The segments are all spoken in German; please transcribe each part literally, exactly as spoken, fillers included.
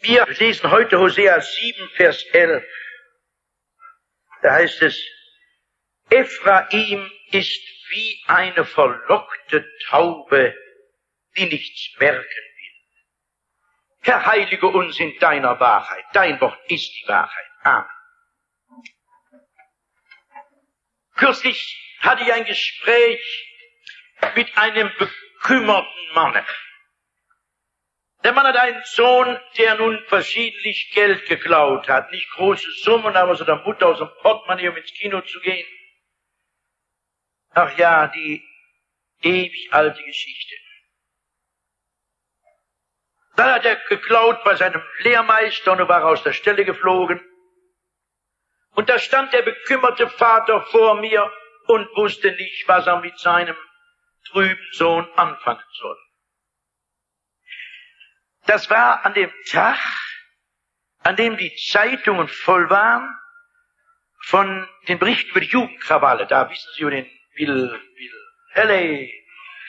Wir lesen heute Hosea sieben, Vers elf. Da heißt es, Ephraim ist wie eine verlockte Taube, die nichts merken will. Herr, heilige uns in deiner Wahrheit. Dein Wort ist die Wahrheit. Amen. Kürzlich hatte ich ein Gespräch mit einem bekümmerten Mann. Der Mann hat einen Sohn, der nun verschiedentlich Geld geklaut hat. Nicht große Summen, aber so der Mutter aus dem Portemonnaie, um ins Kino zu gehen. Ach ja, die ewig alte Geschichte. Dann hat er geklaut bei seinem Lehrmeister und war aus der Stelle geflogen. Und da stand der bekümmerte Vater vor mir und wusste nicht, was er mit seinem trüben Sohn anfangen soll. Das war an dem Tag, an dem die Zeitungen voll waren von den Berichten über die Jugendkrawalle. Da wissen Sie über den Will, Will, Helle.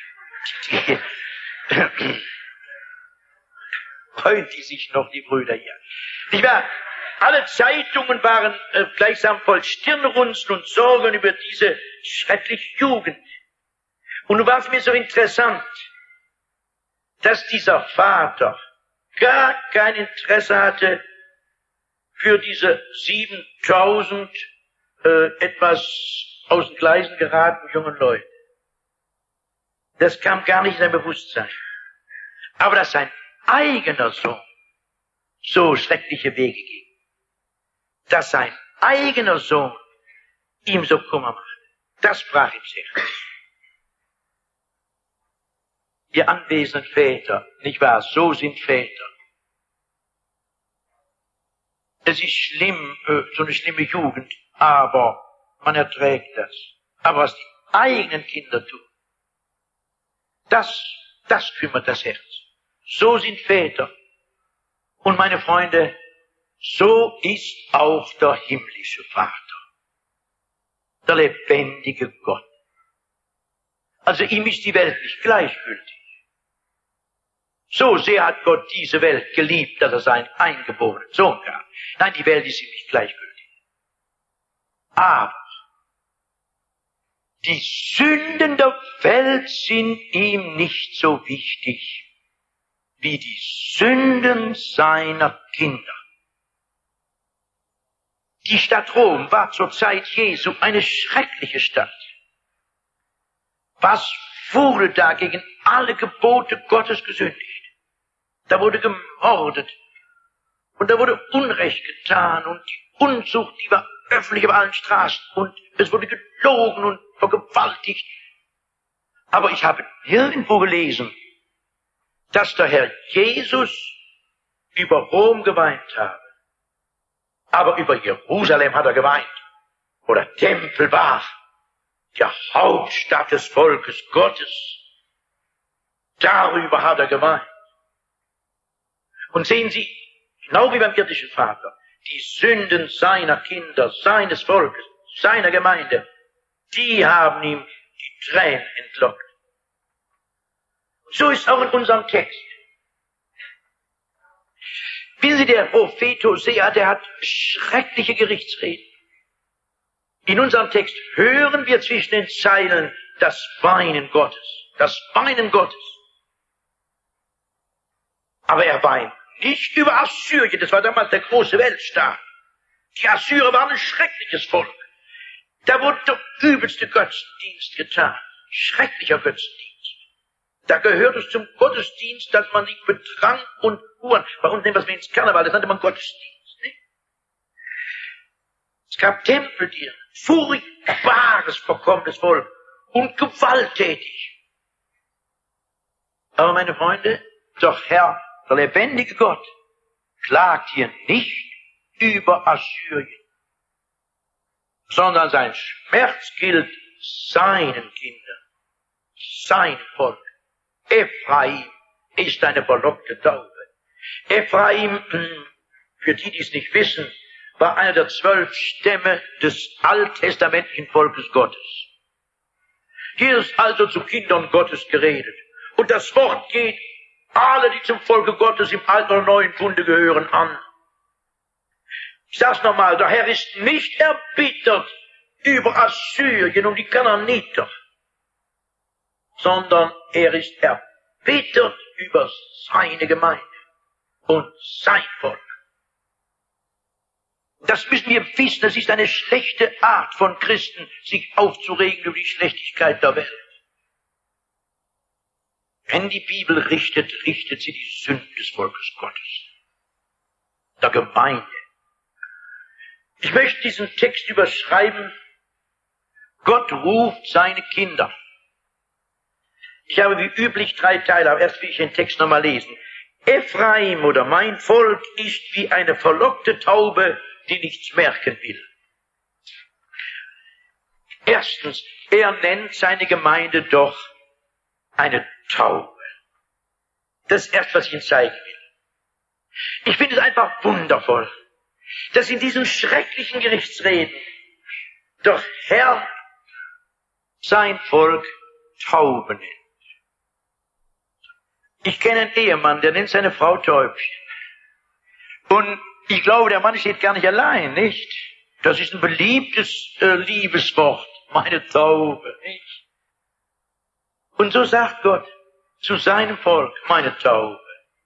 Freuen die sich noch, die Brüder hier. Ich war, alle Zeitungen waren äh, gleichsam voll Stirnrunzeln und Sorgen über diese schreckliche Jugend. Und nun war es mir so interessant, dass dieser Vater gar kein Interesse hatte für diese siebentausend äh, etwas aus den Gleisen geratenen jungen Leute. Das kam gar nicht in sein Bewusstsein. Aber dass sein eigener Sohn so schreckliche Wege ging, dass sein eigener Sohn ihm so Kummer macht, das brach ihm sehr. Ihr anwesenden Väter, nicht wahr? So sind Väter. Es ist schlimm, so eine schlimme Jugend, aber man erträgt das. Aber was die eigenen Kinder tun, das, das kümmert das Herz. So sind Väter. Und meine Freunde, so ist auch der himmlische Vater, der lebendige Gott. Also ihm ist die Welt nicht gleichgültig. So sehr hat Gott diese Welt geliebt, dass er seinen eingeborenen Sohn gab. Nein, die Welt ist ihm nicht gleichgültig. Aber die Sünden der Welt sind ihm nicht so wichtig wie die Sünden seiner Kinder. Die Stadt Rom war zur Zeit Jesu eine schreckliche Stadt. Was wurde da gegen alle Gebote Gottes gesündigt? Da wurde gemordet und da wurde Unrecht getan und die Unzucht, die war öffentlich auf allen Straßen und es wurde gelogen und vergewaltigt. Aber ich habe nirgendwo gelesen, dass der Herr Jesus über Rom geweint habe. Aber über Jerusalem hat er geweint, wo der Tempel war, der Hauptstadt des Volkes Gottes. Darüber hat er geweint. Und sehen Sie, genau wie beim irdischen Vater, die Sünden seiner Kinder, seines Volkes, seiner Gemeinde, die haben ihm die Tränen entlockt. Und so ist es auch in unserem Text. Wissen Sie, der Prophet Hosea, der hat schreckliche Gerichtsreden. In unserem Text hören wir zwischen den Zeilen das Weinen Gottes, das Weinen Gottes. Aber er weint nicht über Assyrien, das war damals der große Weltstaat. Die Assyrer waren ein schreckliches Volk. Da wurde der übelste Götzendienst getan. Schrecklicher Götzendienst. Da gehört es zum Gottesdienst, dass man sich betrank und huren. Bei uns nehmen wir es ins Karneval, das nannte man Gottesdienst. Nicht? Es gab Tempeldienste, furchtbares, verkommenes Volk und gewalttätig. Aber meine Freunde, doch Herr, der lebendige Gott, klagt hier nicht über Assyrien, sondern sein Schmerz gilt seinen Kindern, seinem Volk. Ephraim ist eine verlockte Taube. Ephraim, für die, die es nicht wissen, war einer der zwölf Stämme des alttestamentlichen Volkes Gottes. Hier ist also zu Kindern Gottes geredet. Und das Wort geht alle, die zum Volke Gottes im Alten oder Neuen Bunde gehören, an. Ich sag's nochmal, der Herr ist nicht erbittert über Assyrien und die Kanaaniter, sondern er ist erbittert über seine Gemeinde und sein Volk. Das müssen wir wissen, es ist eine schlechte Art von Christen, sich aufzuregen über die Schlechtigkeit der Welt. Wenn die Bibel richtet, richtet sie die Sünden des Volkes Gottes, der Gemeinde. Ich möchte diesen Text überschreiben, Gott ruft seine Kinder. Ich habe wie üblich drei Teile, aber erst will ich den Text nochmal lesen. Ephraim oder mein Volk ist wie eine verlockte Taube, die nichts merken will. Erstens, er nennt seine Gemeinde doch eine Taube. Das ist erst, was ich Ihnen zeigen will. Ich finde es einfach wundervoll, dass in diesen schrecklichen Gerichtsreden doch Herr sein Volk Taube nennt. Ich kenne einen Ehemann, der nennt seine Frau Täubchen. Und ich glaube, der Mann steht gar nicht allein, nicht? Das ist ein beliebtes äh, Liebeswort, meine Taube, nicht? Und so sagt Gott zu seinem Volk, meine Taube.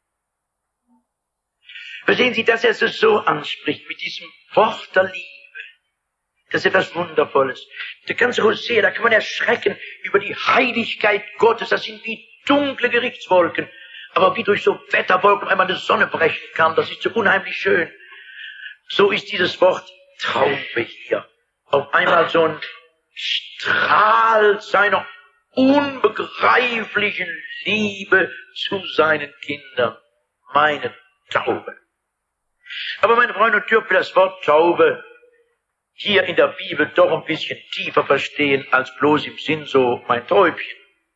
Verstehen Sie, dass er es so anspricht, mit diesem Wort der Liebe. Das ist etwas Wundervolles. Der ganze Hosea, da kann man erschrecken über die Heiligkeit Gottes. Das sind wie dunkle Gerichtswolken. Aber wie durch so Wetterwolken einmal eine Sonne brechen kann, das ist so unheimlich schön. So ist dieses Wort Taube hier auf einmal so ein Strahl seiner unbegreiflichen Liebe zu seinen Kindern. Meine Taube. Aber meine Freunde, dürfen wir das Wort Taube hier in der Bibel doch ein bisschen tiefer verstehen, als bloß im Sinn so mein Täubchen.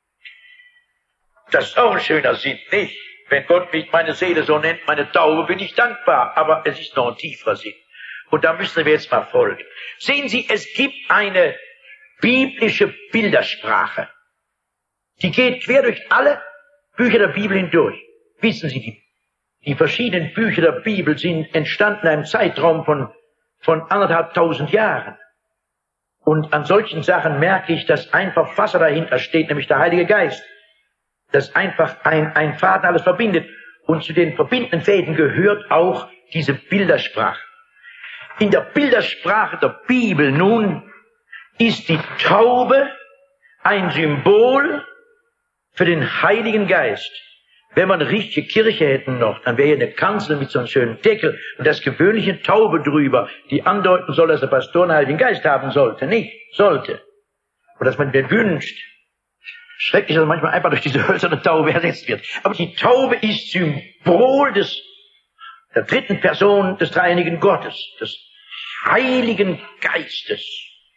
Das ist auch ein schöner Sinn, nicht? Wenn Gott mich meine Seele so nennt, meine Taube, bin ich dankbar. Aber es ist noch ein tieferer Sinn. Und da müssen wir jetzt mal folgen. Sehen Sie, es gibt eine biblische Bildersprache. Die geht quer durch alle Bücher der Bibel hindurch. Wissen Sie, die, die verschiedenen Bücher der Bibel sind entstanden in einem Zeitraum von, von anderthalb tausend Jahren. Und an solchen Sachen merke ich, dass einfach Wasser dahinter steht, nämlich der Heilige Geist. Dass einfach ein, ein Faden alles verbindet. Und zu den verbindenden Fäden gehört auch diese Bildersprache. In der Bildersprache der Bibel nun ist die Taube ein Symbol für den Heiligen Geist. Wenn wir eine richtige Kirche hätten noch, dann wäre hier eine Kanzel mit so einem schönen Deckel und das gewöhnliche Taube drüber, die andeuten soll, dass der Pastor einen Heiligen Geist haben sollte. Nicht sollte. Und dass man den wünscht. Schrecklich, dass manchmal einfach durch diese hölzerne Taube ersetzt wird. Aber die Taube ist Symbol des, der dritten Person des dreieinigen Gottes, des Heiligen Geistes.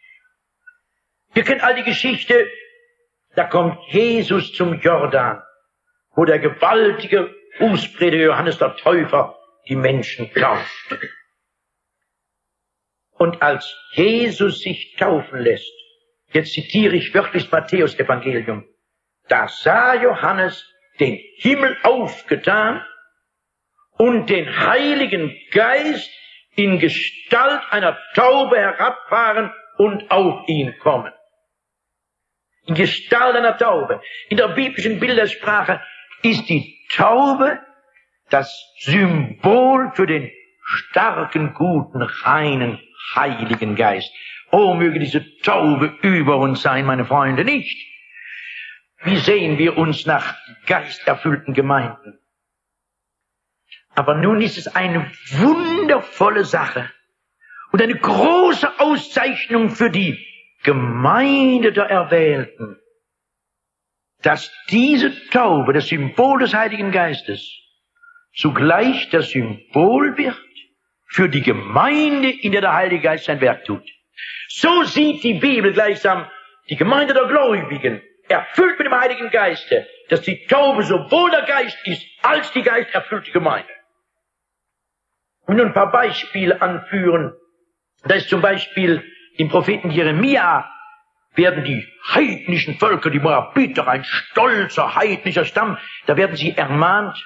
Ihr kennt all die Geschichte, da kommt Jesus zum Jordan, wo der gewaltige Bußprediger Johannes der Täufer die Menschen tauft. Und als Jesus sich taufen lässt, jetzt zitiere ich wörtlich das Matthäus-Evangelium, da sah Johannes den Himmel aufgetan und den Heiligen Geist in Gestalt einer Taube herabfahren und auf ihn kommen. In Gestalt einer Taube. In der biblischen Bildersprache ist die Taube das Symbol für den starken, guten, reinen, Heiligen Geist. Oh, möge diese Taube über uns sein, meine Freunde, nicht? Wie sehen wir uns nach geisterfüllten Gemeinden? Aber nun ist es eine wundervolle Sache und eine große Auszeichnung für die Gemeinde der Erwählten, dass diese Taube, das Symbol des Heiligen Geistes, zugleich das Symbol wird für die Gemeinde, in der der Heilige Geist sein Werk tut. So sieht die Bibel gleichsam die Gemeinde der Gläubigen, erfüllt mit dem Heiligen Geiste, dass die Taube sowohl der Geist ist, als die geisterfüllte Gemeinde. Und nun ein paar Beispiele anführen. Da ist zum Beispiel im Propheten Jeremia, werden die heidnischen Völker, die Moabiter, ein stolzer heidnischer Stamm, da werden sie ermahnt,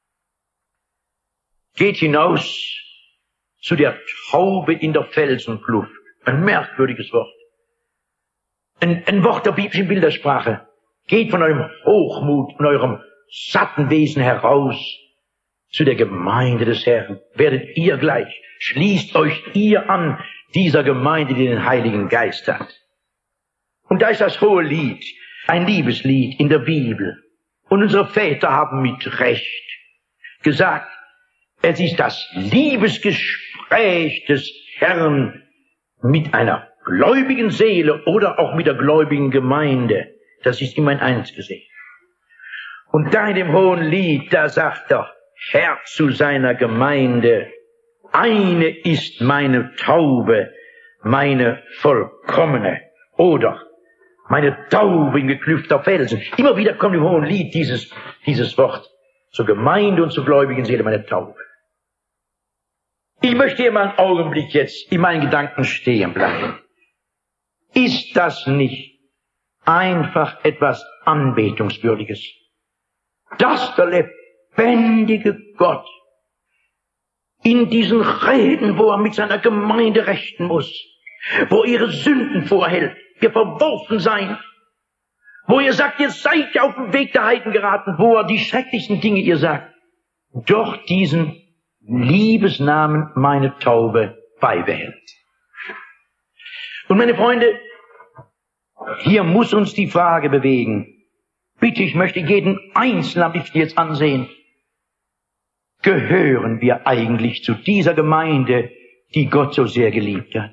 geht hinaus zu der Taube in der Felsenkluft. Ein merkwürdiges Wort. Ein, ein Wort der biblischen Bildersprache. Geht von eurem Hochmut und eurem satten Wesen heraus zu der Gemeinde des Herrn. Werdet ihr gleich. Schließt euch ihr an, dieser Gemeinde, die den Heiligen Geist hat. Und da ist das hohe Lied, ein Liebeslied in der Bibel. Und unsere Väter haben mit Recht gesagt, es ist das Liebesgespräch des Herrn mit einer gläubigen Seele oder auch mit der gläubigen Gemeinde. Das ist immer ein Einsgesehen. Und da in dem hohen Lied, da sagt der Herr zu seiner Gemeinde, eine ist meine Taube, meine vollkommene, oder meine Taube in geklüfter Felsen. Immer wieder kommt im hohen Lied dieses, dieses Wort zur Gemeinde und zur gläubigen Seele, meine Taube. Ich möchte hier mal einen Augenblick jetzt in meinen Gedanken stehen bleiben. Ist das nicht einfach etwas Anbetungswürdiges, dass der lebendige Gott in diesen Reden, wo er mit seiner Gemeinde rechten muss, wo er ihre Sünden vorhält, ihr verworfen seid, wo ihr sagt, ihr seid ja auf dem Weg der Heiden geraten, wo er die schrecklichsten Dinge ihr sagt, doch diesen Liebesnamen meine Taube beibehält. Und meine Freunde, hier muss uns die Frage bewegen. Bitte, ich möchte jeden Einzelnen am liebsten jetzt ansehen. Gehören wir eigentlich zu dieser Gemeinde, die Gott so sehr geliebt hat?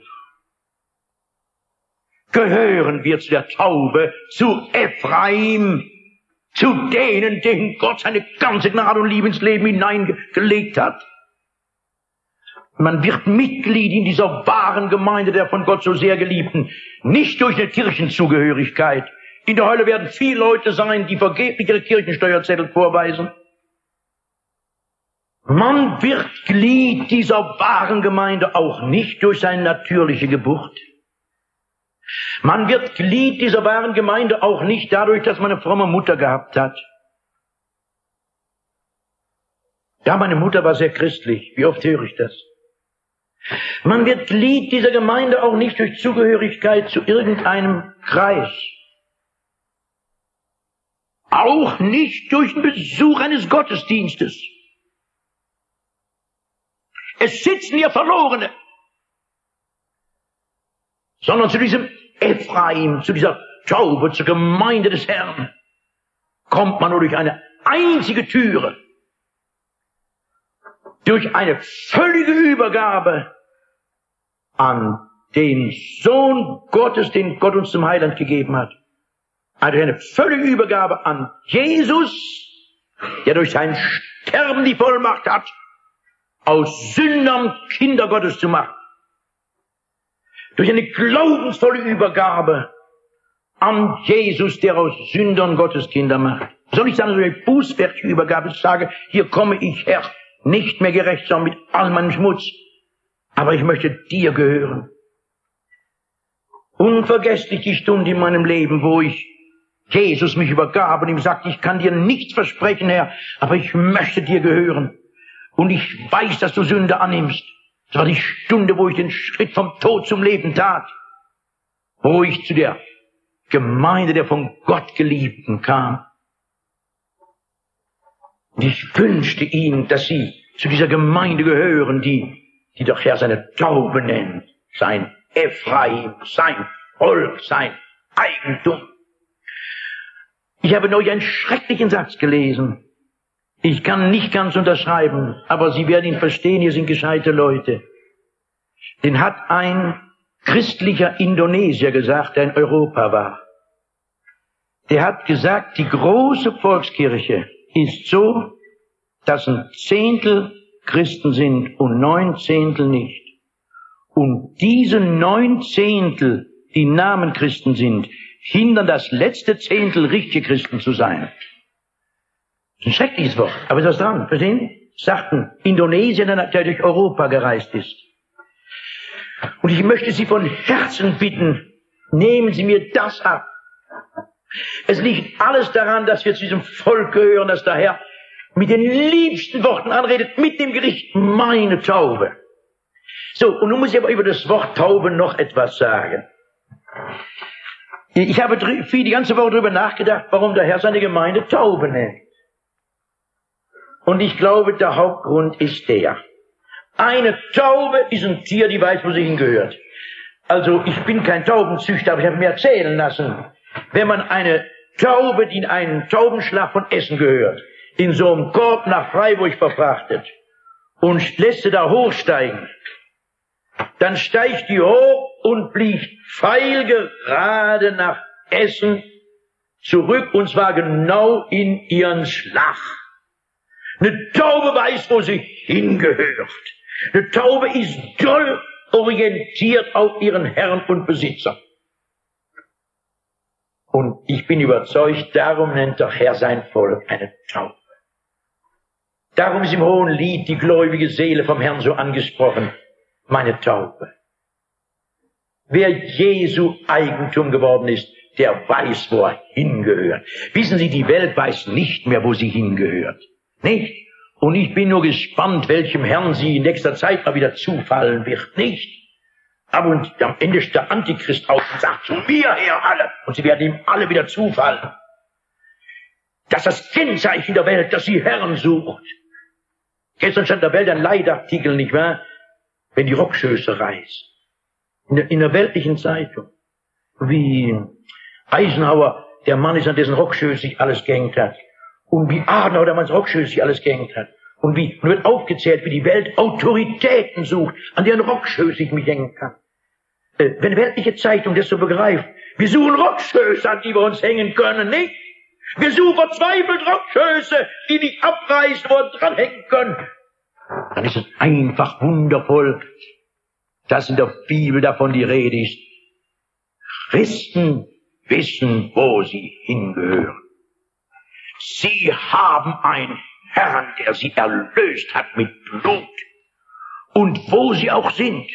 Gehören wir zu der Taube, zu Ephraim, zu denen, denen Gott seine ganze Gnade und Liebe ins Leben hineingelegt hat? Man wird Mitglied in dieser wahren Gemeinde der von Gott so sehr geliebten, nicht durch eine Kirchenzugehörigkeit. In der Hölle werden viele Leute sein, die vergeblich ihre Kirchensteuerzettel vorweisen. Man wird Glied dieser wahren Gemeinde auch nicht durch seine natürliche Geburt. Man wird Glied dieser wahren Gemeinde auch nicht dadurch, dass man eine fromme Mutter gehabt hat. Ja, meine Mutter war sehr christlich. Wie oft höre ich das? Man wird Glied dieser Gemeinde auch nicht durch Zugehörigkeit zu irgendeinem Kreis. Auch nicht durch den Besuch eines Gottesdienstes. Es sitzen hier Verlorene. Sondern zu diesem Ephraim, zu dieser Taube, zur Gemeinde des Herrn, kommt man nur durch eine einzige Türe. Durch eine völlige Übergabe an den Sohn Gottes, den Gott uns zum Heiland gegeben hat. Also eine völlige Übergabe an Jesus, der durch sein Sterben die Vollmacht hat, aus Sündern Kinder Gottes zu machen. Durch eine glaubensvolle Übergabe an Jesus, der aus Sündern Gottes Kinder macht. Soll ich sagen, so eine bußfertige Übergabe, ich sage, hier komme ich, Herr, nicht mehr gerecht, sondern mit all meinem Schmutz. Aber ich möchte dir gehören. Unvergesslich die Stunde in meinem Leben, wo ich Jesus mich übergab und ihm sagte, ich kann dir nichts versprechen, Herr, aber ich möchte dir gehören. Und ich weiß, dass du Sünde annimmst. Das war die Stunde, wo ich den Schritt vom Tod zum Leben tat. Wo ich zu der Gemeinde der von Gott Geliebten kam. Und ich wünschte ihnen, dass sie zu dieser Gemeinde gehören, die, die doch Herr seine Taube nennt. Sein Ephraim, sein Volk, sein Eigentum. Ich habe neulich einen schrecklichen Satz gelesen. Ich kann nicht ganz unterschreiben, aber Sie werden ihn verstehen, hier sind gescheite Leute. Den hat ein christlicher Indonesier gesagt, der in Europa war. Der hat gesagt, die große Volkskirche ist so, dass ein Zehntel Christen sind und neun Zehntel nicht. Und diese neun Zehntel, die Namen Christen sind, hindern das letzte Zehntel, richtige Christen zu sein. Das ist ein schreckliches Wort, aber ist das dran, verstehen? Sagt ein Indonesier, der durch Europa gereist ist. Und ich möchte Sie von Herzen bitten, Nehmen Sie mir das ab. Es liegt alles daran, dass wir zu diesem Volk gehören, dass der Herr mit den liebsten Worten anredet, mit dem Gericht, meine Taube. So, und nun muss ich aber über das Wort Taube noch etwas sagen. Ich habe viel, die ganze Woche darüber nachgedacht, warum der Herr seine Gemeinde Taube nennt. Und ich glaube, der Hauptgrund ist der. Eine Taube ist ein Tier, die weiß, wo sie hingehört. Also, ich bin kein Taubenzüchter, aber ich habe mir erzählen lassen, wenn man eine Taube, die in einen Taubenschlag von Essen gehört, in so einem Korb nach Freiburg verfrachtet und lässt sie da hochsteigen, dann steigt die hoch und fliegt pfeilgerade nach Essen zurück, und zwar genau in ihren Schlag. Eine Taube weiß, wo sie hingehört. Eine Taube ist doll orientiert auf ihren Herrn und Besitzer. Und ich bin überzeugt, darum nennt der Herr sein Volk eine Taube. Darum ist im Hohen Lied die gläubige Seele vom Herrn so angesprochen, meine Taube. Wer Jesu Eigentum geworden ist, der weiß, wo er hingehört. Wissen Sie, die Welt weiß nicht mehr, wo sie hingehört. Nicht? Und ich bin nur gespannt, welchem Herrn sie in nächster Zeit mal wieder zufallen wird. Nicht? Aber und am Ende ist der Antichrist auf und sagt, zu mir her alle. Und sie werden ihm alle wieder zufallen. Das ist das Kennzeichen der Welt, dass sie Herren sucht. Gestern stand in der Welt ein Leitartikel, nicht wahr? Wenn die Rockschöße reißt. In der, in der weltlichen Zeitung. Wie Eisenhower, der Mann ist, an dessen Rockschöße sich alles gehängt hat. Und wie Adenauer, der Mann Rockschöße sich alles gehängt hat. Und wie, und wird aufgezählt, wie die Welt Autoritäten sucht, an deren Rockschöße ich mich hängen kann. Äh, wenn eine weltliche Zeitung das so begreift, wir suchen Rockschöße, an die wir uns hängen können, nicht? Wir suchen verzweifelt Rockschöße, die nicht abreißen, wo wir dran hängen können. Dann ist es einfach wundervoll, dass in der Bibel davon die Rede ist. Christen wissen, wo sie hingehören. Sie haben einen Herrn, der sie erlöst hat mit Blut. Und wo sie auch sind,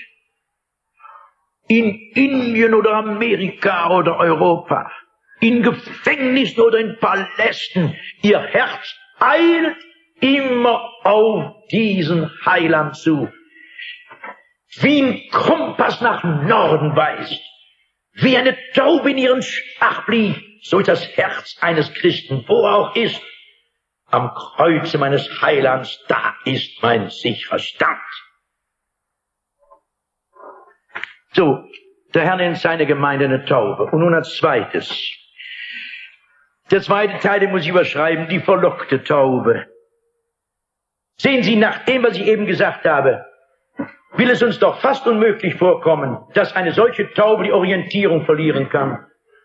in Indien oder Amerika oder Europa, in Gefängnissen oder in Palästen, ihr Herz eilt immer auf diesen Heiland zu. Wie ein Kompass nach Norden weist, wie eine Taube in ihren Schlag fliegt, so ist das Herz eines Christen, wo er auch ist. Am Kreuze meines Heilands, da ist mein sicherer Stand. So, der Herr nennt seine Gemeinde eine Taube. Und nun als zweites. Der zweite Teil, den muss ich überschreiben, die verlockte Taube. Sehen Sie, nach dem, was ich eben gesagt habe, will es uns doch fast unmöglich vorkommen, dass eine solche Taube die Orientierung verlieren kann.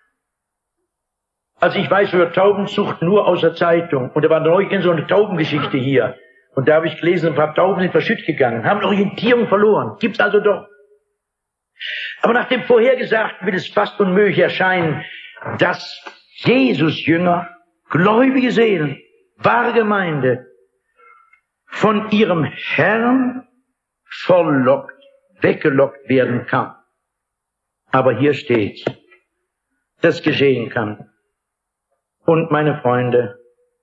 Also ich weiß über Taubenzucht nur aus der Zeitung. Und da war neulich so eine Taubengeschichte hier. Und da habe ich gelesen, ein paar Tauben sind verschütt gegangen, haben Orientierung verloren. Gibt's also doch. Aber nach dem Vorhergesagten wird es fast unmöglich erscheinen, dass Jesus-Jünger, gläubige Seelen, wahre Gemeinde, von ihrem Herrn verlockt, weggelockt werden kann. Aber hier steht, das geschehen kann. Und meine Freunde,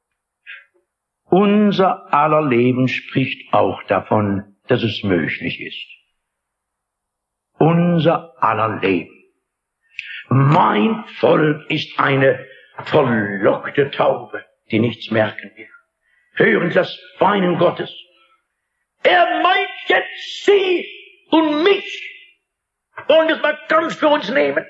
unser aller Leben spricht auch davon, dass es möglich ist. Unser aller Leben. Mein Volk ist eine verlockte Taube, die nichts merken will. Hören Sie das Weinen Gottes. Er meint jetzt Sie und mich. Wollen wir es mal ganz für uns nehmen?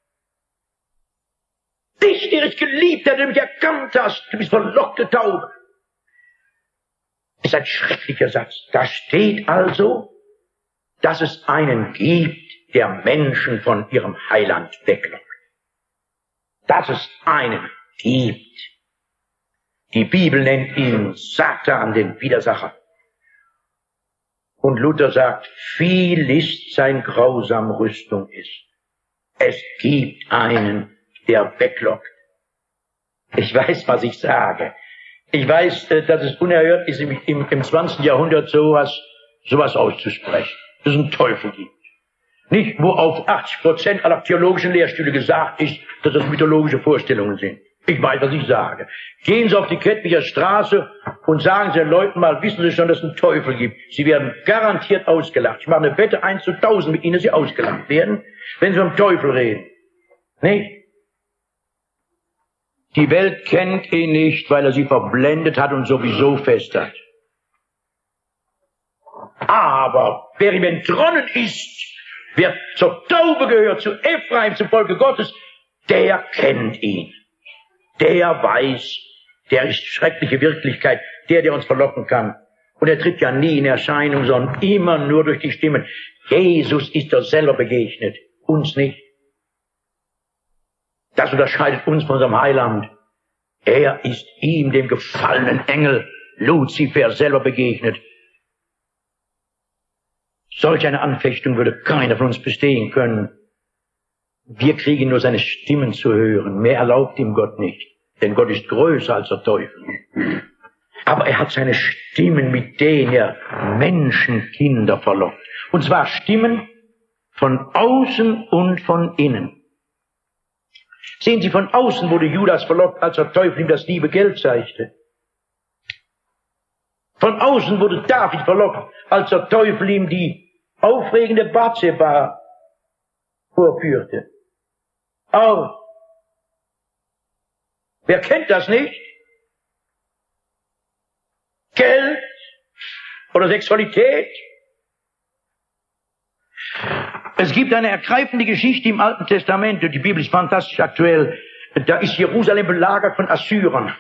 Dich, der ich geliebt habe, der mich erkannt hast, du bist verlockte Taube. Das ist ein schrecklicher Satz. Da steht also, dass es einen gibt, der Menschen von ihrem Heiland weglockt. Dass es einen gibt. Die Bibel nennt ihn Satan, den Widersacher. Und Luther sagt, viel ist sein grausam Rüstung ist. Es gibt einen, der weglockt. Ich weiß, was ich sage. Ich weiß, dass es unerhört ist, im, im zwanzigsten Jahrhundert sowas, sowas auszusprechen. Dass es einen Teufel gibt. Nicht, wo auf achtzig Prozent aller theologischen Lehrstühle gesagt ist, dass das mythologische Vorstellungen sind. Ich weiß, was ich sage. Gehen Sie auf die Kettwicher Straße und sagen Sie den Leuten mal, wissen Sie schon, dass es einen Teufel gibt. Sie werden garantiert ausgelacht. Ich mache eine Wette, eins zu tausend mit Ihnen, dass Sie ausgelacht werden, wenn Sie vom Teufel reden. Nicht? Die Welt kennt ihn nicht, weil er sie verblendet hat und sowieso fest hat. Aber wer ihm entronnen ist, wer zur Taube gehört, zu Ephraim, zum Volke Gottes, der kennt ihn. Der weiß, der ist schreckliche Wirklichkeit, der, der uns verlocken kann. Und er tritt ja nie in Erscheinung, sondern immer nur durch die Stimmen. Jesus ist doch selber begegnet, uns nicht. Das unterscheidet uns von unserem Heiland. Er ist ihm, dem gefallenen Engel, Luzifer, selber begegnet. Solch eine Anfechtung würde keiner von uns bestehen können. Wir kriegen nur seine Stimmen zu hören. Mehr erlaubt ihm Gott nicht. Denn Gott ist größer als der Teufel. Aber er hat seine Stimmen, mit denen er Menschenkinder verlockt. Und zwar Stimmen von außen und von innen. Sehen Sie, von außen wurde Judas verlockt, als der Teufel ihm das liebe Geld zeigte. Von außen wurde David verlockt, als der Teufel ihm die aufregende Bathseba vorführte. Auch. Wer kennt das nicht? Geld oder Sexualität? Es gibt eine ergreifende Geschichte im Alten Testament, und die Bibel ist fantastisch aktuell. Da ist Jerusalem belagert von Assyrern.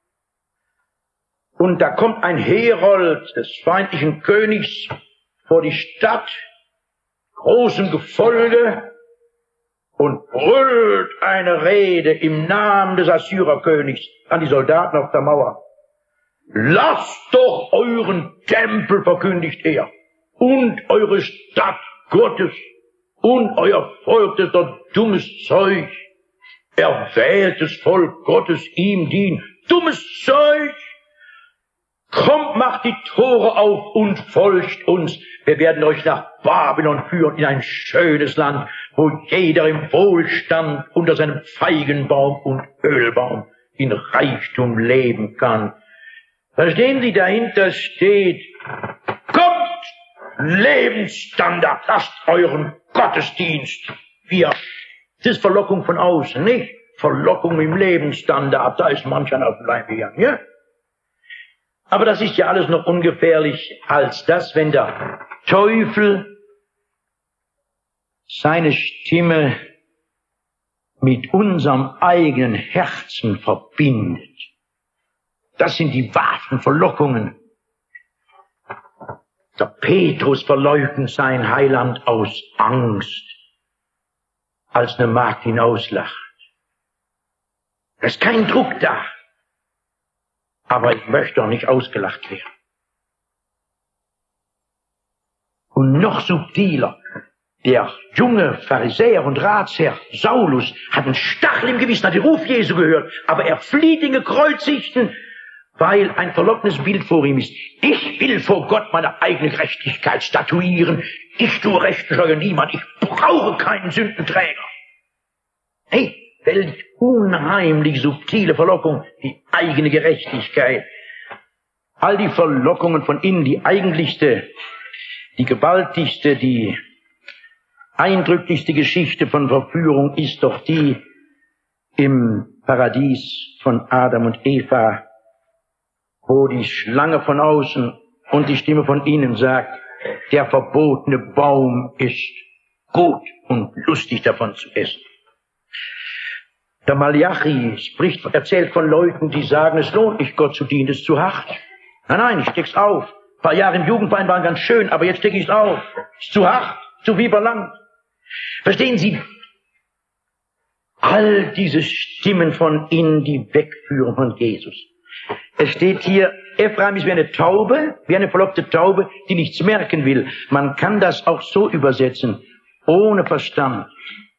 Und da kommt ein Herold des feindlichen Königs vor die Stadt, großem Gefolge, und brüllt eine Rede im Namen des Assyrerkönigs an die Soldaten auf der Mauer. Lasst doch euren Tempel, verkündigt er, und eure Stadt Gottes und euer Volk, das ist doch dummes Zeug. Erwähltes Volk Gottes, ihm dient. Dummes Zeug! Kommt, macht die Tore auf und folgt uns. Wir werden euch nach Babylon führen, in ein schönes Land, wo jeder im Wohlstand unter seinem Feigenbaum und Ölbaum in Reichtum leben kann. Verstehen Sie, dahinter steht, kommt, Lebensstandard, lasst euren Gottesdienst. Wir, das ist Verlockung von außen, nicht? Verlockung im Lebensstandard, da ist manch einer auf den Leim gegangen, ja? Aber das ist ja alles noch ungefährlich als das, wenn der Teufel seine Stimme mit unserem eigenen Herzen verbindet. Das sind die wahren Verlockungen. Der Petrus verleugnet sein Heiland aus Angst, als eine Magd ihn auslacht. Da ist kein Druck da. Aber ich möchte doch nicht ausgelacht werden. Und noch subtiler, der junge Pharisäer und Ratsherr Saulus hat einen Stachel im Gewissen, hat den Ruf Jesu gehört, aber er flieht den Gekreuzigten, weil ein verlockendes Bild vor ihm ist. Ich will vor Gott meine eigene Gerechtigkeit statuieren. Ich tue Recht, scheue niemand. Ich brauche keinen Sündenträger. Hey, welch unheimlich subtile Verlockung, die eigene Gerechtigkeit. All die Verlockungen von innen, die eigentlichste, die gewaltigste, die eindrücklichste Geschichte von Verführung ist doch die im Paradies von Adam und Eva, wo die Schlange von außen und die Stimme von innen sagt, der verbotene Baum ist gut und lustig davon zu essen. Der Malachi spricht, erzählt von Leuten, die sagen, es lohnt nicht, Gott zu dienen, das ist zu hart. Nein, nein, ich steck's auf. Ein paar Jahre im Jugendverein waren ganz schön, aber jetzt stecke ich's auf. Es ist zu hart, zu viel verlangt. Verstehen Sie? All diese Stimmen von innen, die wegführen von Jesus. Es steht hier, Ephraim ist wie eine Taube, wie eine verlockte Taube, die nichts merken will. Man kann das auch so übersetzen, ohne Verstand.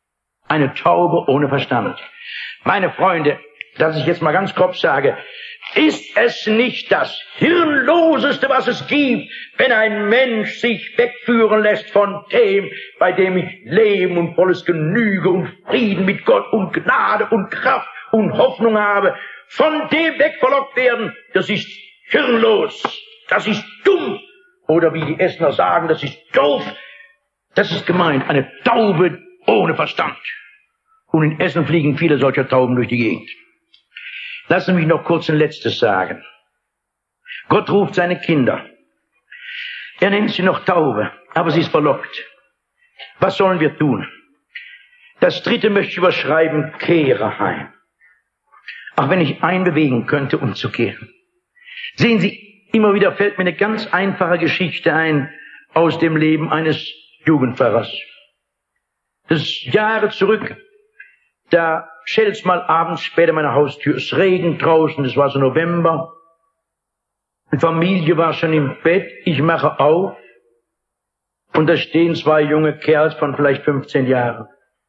Eine Taube ohne Verstand. Meine Freunde, dass ich jetzt mal ganz grob sage, Ist es nicht das Hirnloseste, was es gibt, wenn ein Mensch sich wegführen lässt von dem, bei dem ich Leben und volles Genüge und Frieden mit Gott und Gnade und Kraft und Hoffnung habe, von dem wegverlockt werden? Das ist hirnlos, das ist dumm, oder wie die Essener sagen, das ist doof. Das ist gemeint, eine Taube ohne Verstand. Und in Essen fliegen viele solcher Tauben durch die Gegend. Lassen Sie mich noch kurz ein Letztes sagen. Gott ruft seine Kinder. Er nennt sie noch Taube, aber sie ist verlockt. Was sollen wir tun? Das Dritte möchte ich überschreiben, kehre heim. Ach, wenn ich einbewegen könnte, umzukehren. Sehen Sie, immer wieder fällt mir eine ganz einfache Geschichte ein aus dem Leben eines Jugendpfarrers. Das ist Jahre zurück. Da schellt's mal abends später meine Haustür. Es regnet draußen, es war so November. Die Familie war schon im Bett. Ich mache auf. Und da stehen zwei junge Kerls von vielleicht fünfzehn Jahren.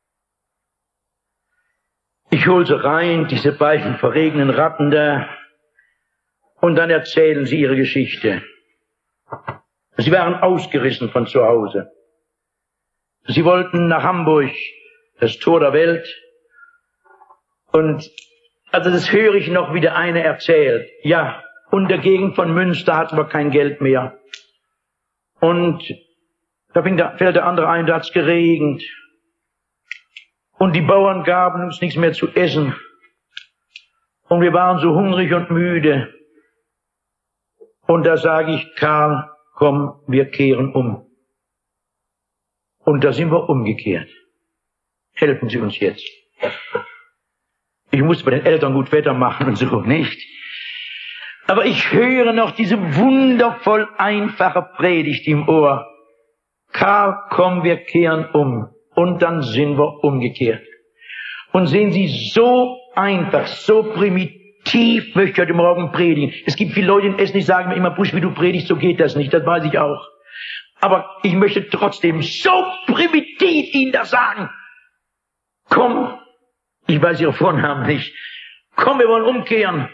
Ich hol sie rein, diese beiden verregenen Ratten da. Und dann erzählen sie ihre Geschichte. Sie waren ausgerissen von zu Hause. Sie wollten nach Hamburg, das Tor der Welt. Und also das höre ich noch, wie der eine erzählt. Ja, und der Gegend von Münster hatten wir kein Geld mehr. Und da fällt der andere ein, da hat's geregnet. Und die Bauern gaben uns nichts mehr zu essen. Und wir waren so hungrig und müde. Und da sage ich, Karl, komm, wir kehren um. Und da sind wir umgekehrt. Helfen Sie uns jetzt. Ich muss bei den Eltern gut Wetter machen und so, nicht? Aber ich höre noch diese wundervoll einfache Predigt im Ohr. Karl, komm, wir kehren um. Und dann sind wir umgekehrt. Und sehen Sie, so einfach, so primitiv möchte ich heute Morgen predigen. Es gibt viele Leute in Essen, die sagen mir immer, Busch, wie du predigst, so geht das nicht. Das weiß ich auch. Aber ich möchte trotzdem so primitiv Ihnen das sagen. Komm, ich weiß Ihre Vornamen nicht. Komm, wir wollen umkehren.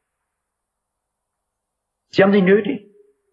Sie haben sie nötig.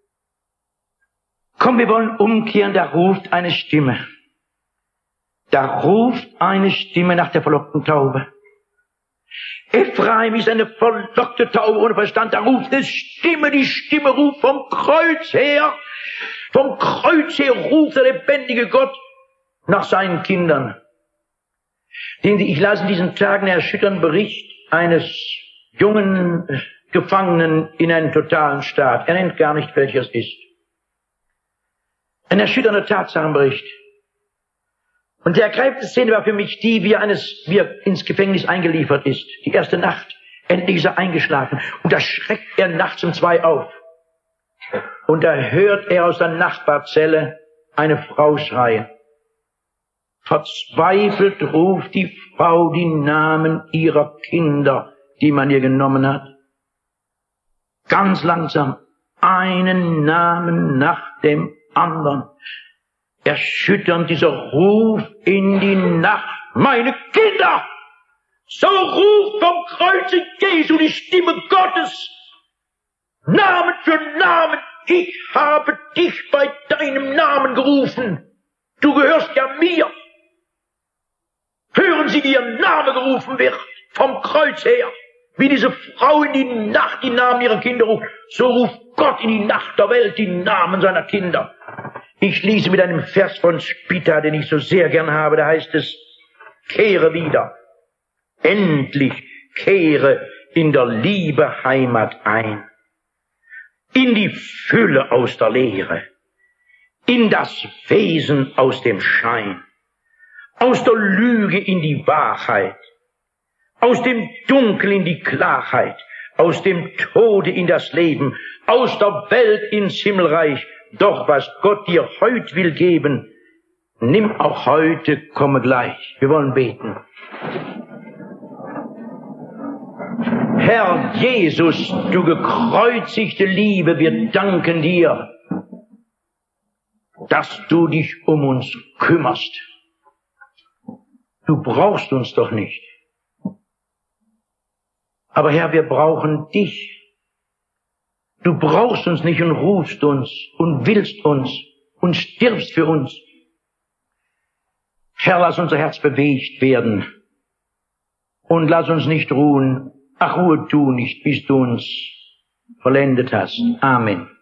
Komm, wir wollen umkehren, da ruft eine Stimme. Da ruft eine Stimme nach der verlockten Taube. Ephraim ist eine verlockte Taube ohne Verstand. Da ruft eine Stimme, die Stimme ruft vom Kreuz her. Vom Kreuz her ruft der lebendige Gott nach seinen Kindern. Sehen Sie, ich las in diesen Tagen einen erschütternden Bericht eines jungen Gefangenen in einem totalen Staat. Er nennt gar nicht, welcher es ist. Ein erschütternder Tatsachenbericht. Und die ergreifende Szene war für mich die, wie er, eines, wie er ins Gefängnis eingeliefert ist. Die erste Nacht. Endlich ist er eingeschlafen. Und da schreckt er nachts um zwei auf. Und da hört er aus der Nachbarzelle eine Frau schreien. Verzweifelt ruft die Frau die Namen ihrer Kinder, die man ihr genommen hat. Ganz langsam, einen Namen nach dem anderen. Erschütternd dieser Ruf in die Nacht. Meine Kinder! So ruft vom Kreuze Jesu die Stimme Gottes. Namen für Namen. Ich habe dich bei deinem Namen gerufen. Du gehörst ja mir. Hören Sie, wie Ihr Name gerufen wird, vom Kreuz her. Wie diese Frau in die Nacht die Namen ihrer Kinder ruft, so ruft Gott in die Nacht der Welt die Namen seiner Kinder. Ich schließe mit einem Vers von Spita, den ich so sehr gern habe, da heißt es, kehre wieder. Endlich kehre in der Liebe Heimat ein. In die Fülle aus der Leere. In das Wesen aus dem Schein. Aus der Lüge in die Wahrheit. Aus dem Dunkel in die Klarheit. Aus dem Tode in das Leben. Aus der Welt ins Himmelreich. Doch was Gott dir heut will geben, nimm auch heute, komme gleich. Wir wollen beten. Herr Jesus, du gekreuzigte Liebe, wir danken dir, dass du dich um uns kümmerst. Du brauchst uns doch nicht. Aber Herr, wir brauchen dich. Du brauchst uns nicht und rufst uns und willst uns und stirbst für uns. Herr, lass unser Herz bewegt werden und lass uns nicht ruhen. Ach, ruhe du nicht, bis du uns vollendet hast. Amen.